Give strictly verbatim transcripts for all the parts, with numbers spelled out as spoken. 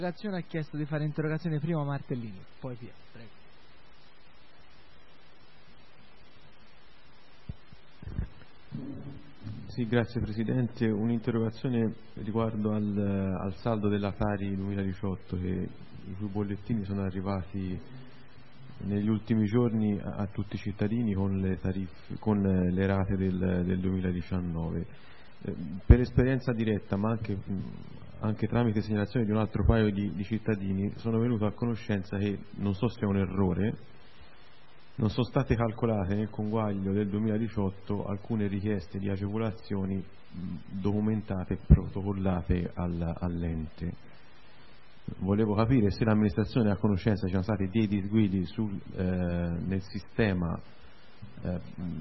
L'interrogazione ha chiesto di fare interrogazione prima Martellini, poi via, prego. Sì, grazie Presidente. Un'interrogazione riguardo al, al saldo della Tari duemiladiciotto, che, i cui bollettini sono arrivati negli ultimi giorni a, a tutti i cittadini con le, tariffe, con le rate del, del duemiladiciannove. Eh, per esperienza diretta, ma anche, anche tramite segnalazione di un altro paio di, di cittadini, sono venuto a conoscenza che, non so se è un errore, non sono state calcolate nel conguaglio del duemiladiciotto alcune richieste di agevolazioni documentate e protocollate al, all'ente. Volevo capire se l'amministrazione è a conoscenza ci sono stati dei disguidi sul, eh, nel sistema eh,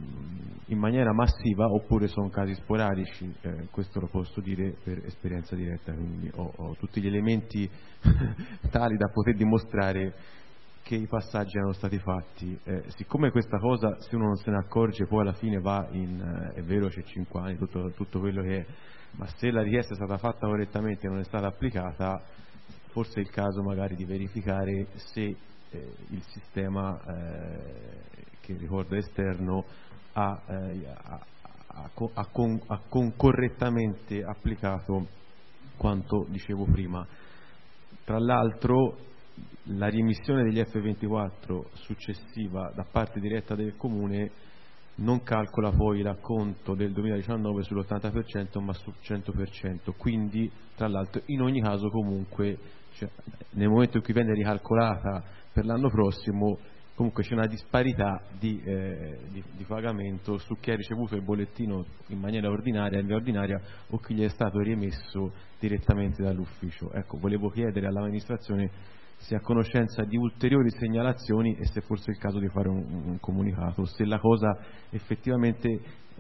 in maniera massiva oppure sono casi sporadici. Eh, questo lo posso dire per esperienza diretta, quindi ho, ho tutti gli elementi tali da poter dimostrare che i passaggi erano stati fatti. Eh, siccome questa cosa, se uno non se ne accorge, poi alla fine va in, eh, è vero c'è cinque anni, tutto, tutto quello che è, ma se la richiesta è stata fatta correttamente e non è stata applicata, forse è il caso magari di verificare se eh, il sistema eh, che ricordo esterno ha, eh, ha, ha, ha, con, ha con correttamente applicato quanto dicevo prima. Tra l'altro la riemissione degli F ventiquattro successiva da parte diretta del Comune non calcola poi l'acconto del duemiladiciannove sull'ottanta per cento ma sul cento per cento, quindi tra l'altro in ogni caso comunque, cioè, nel momento in cui viene ricalcolata per l'anno prossimo, comunque c'è una disparità di, eh, di, di pagamento su chi ha ricevuto il bollettino in maniera ordinaria, ordinaria o chi gli è stato riemesso direttamente dall'ufficio. Ecco, volevo chiedere all'amministrazione se a conoscenza di ulteriori segnalazioni e se fosse il caso di fare un, un comunicato, se la cosa effettivamente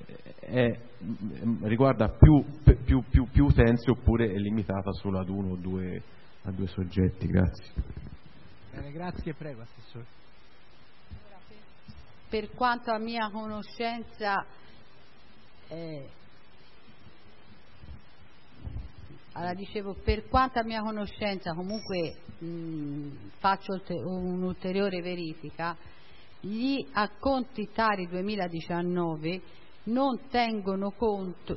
è, riguarda più, più, più, più utenze oppure è limitata solo ad uno o due, a due soggetti. Grazie. Bene, grazie, prego Assessore. Per quanto a mia conoscenza, eh, allora dicevo, per quanto a mia conoscenza comunque mh, faccio un'ulteriore verifica, gli acconti Tari duemiladiciannove non tengono conto,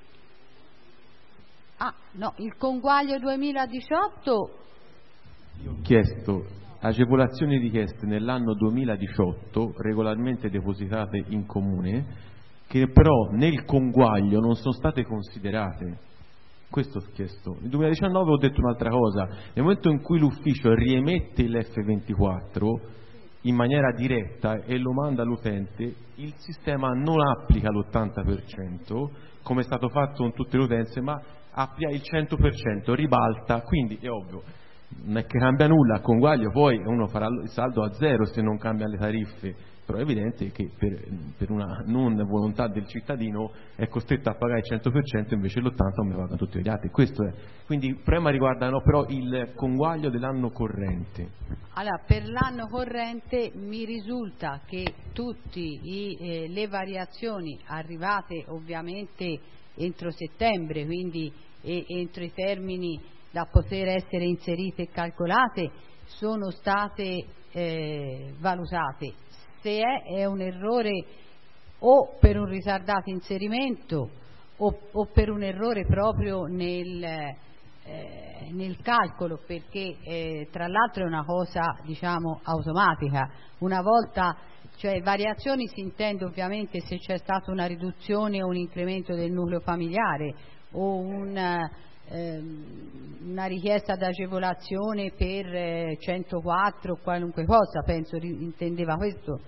ah no, il conguaglio duemiladiciotto. Io ho chiesto agevolazioni richieste nell'anno duemiladiciotto regolarmente depositate in comune che però nel conguaglio non sono state considerate. Questo ho chiesto. Nel duemiladiciannove ho detto un'altra cosa. Nel momento in cui l'ufficio riemette il F ventiquattro in maniera diretta e lo manda all'utente, il sistema non applica l'ottanta per cento come è stato fatto con tutte le utenze, ma applica il cento per cento, ribalta. Quindi è ovvio, non è che cambia nulla a conguaglio, poi uno farà il saldo a zero se non cambia le tariffe, però è evidente che per, per una non volontà del cittadino è costretto a pagare il cento per cento invece l'ottanta per cento come pagano tutti gli altri. Questo è. Quindi il problema riguarda no, però il conguaglio dell'anno corrente. Allora, per l'anno corrente mi risulta che tutte eh, le variazioni arrivate ovviamente entro settembre, quindi eh, entro i termini da poter essere inserite e calcolate, sono state eh, valutate. Se è, è un errore o per un ritardato inserimento o, o per un errore proprio nel, eh, nel calcolo, perché eh, tra l'altro è una cosa diciamo automatica. Una volta, cioè variazioni si intende ovviamente se c'è stata una riduzione o un incremento del nucleo familiare o un una richiesta d'agevolazione per centoquattro o qualunque cosa, penso intendeva questo.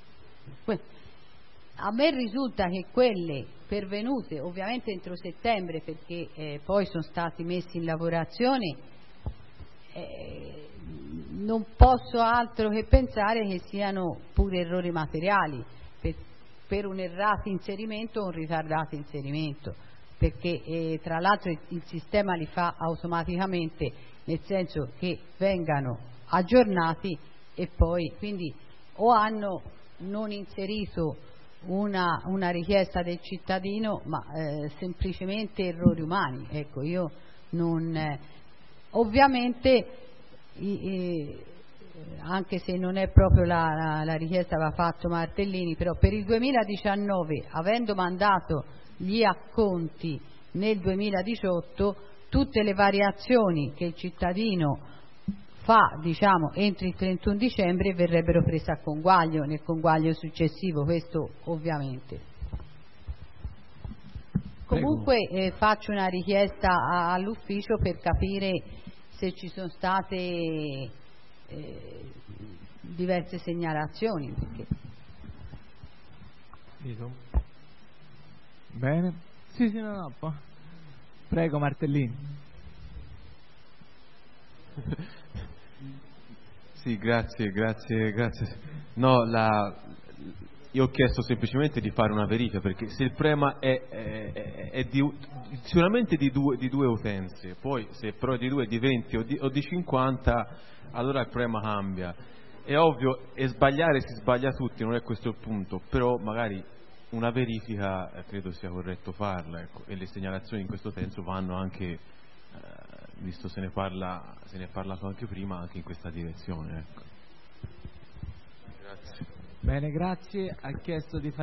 A me risulta che quelle pervenute ovviamente entro settembre, perché eh, poi sono stati messi in lavorazione, eh, non posso altro che pensare che siano pure errori materiali per, per un errato inserimento o un ritardato inserimento, perché eh, tra l'altro il, il sistema li fa automaticamente, nel senso che vengano aggiornati e poi quindi o hanno non inserito una, una richiesta del cittadino ma eh, semplicemente errori umani. Ecco, io non, eh, Ovviamente i, i, anche se non è proprio la, la, la richiesta che aveva fatto Martellini, però per il duemiladiciannove, avendo mandato gli acconti nel duemiladiciotto, tutte le variazioni che il cittadino fa, diciamo, entro il trentuno dicembre verrebbero prese a conguaglio nel conguaglio successivo, questo ovviamente. Comunque eh, faccio una richiesta a, all'ufficio per capire se ci sono state eh, diverse segnalazioni. Perché... Bene. Sì, sì, no, no. Po- Prego Martellini. Sì, grazie, grazie, grazie. No, la, io ho chiesto semplicemente di fare una verifica, perché se il problema è, è, è di, sicuramente di due, di due utenze, poi se però di due, di venti o di, o di cinquanta, allora il problema cambia. È ovvio, e sbagliare si sbaglia tutti, non è questo il punto, però magari una verifica eh, credo sia corretto farla, ecco, e le segnalazioni in questo senso vanno anche, eh, visto se ne parla, se ne è parlato anche prima, anche in questa direzione, ecco. Grazie. Bene, grazie. Ha chiesto di fare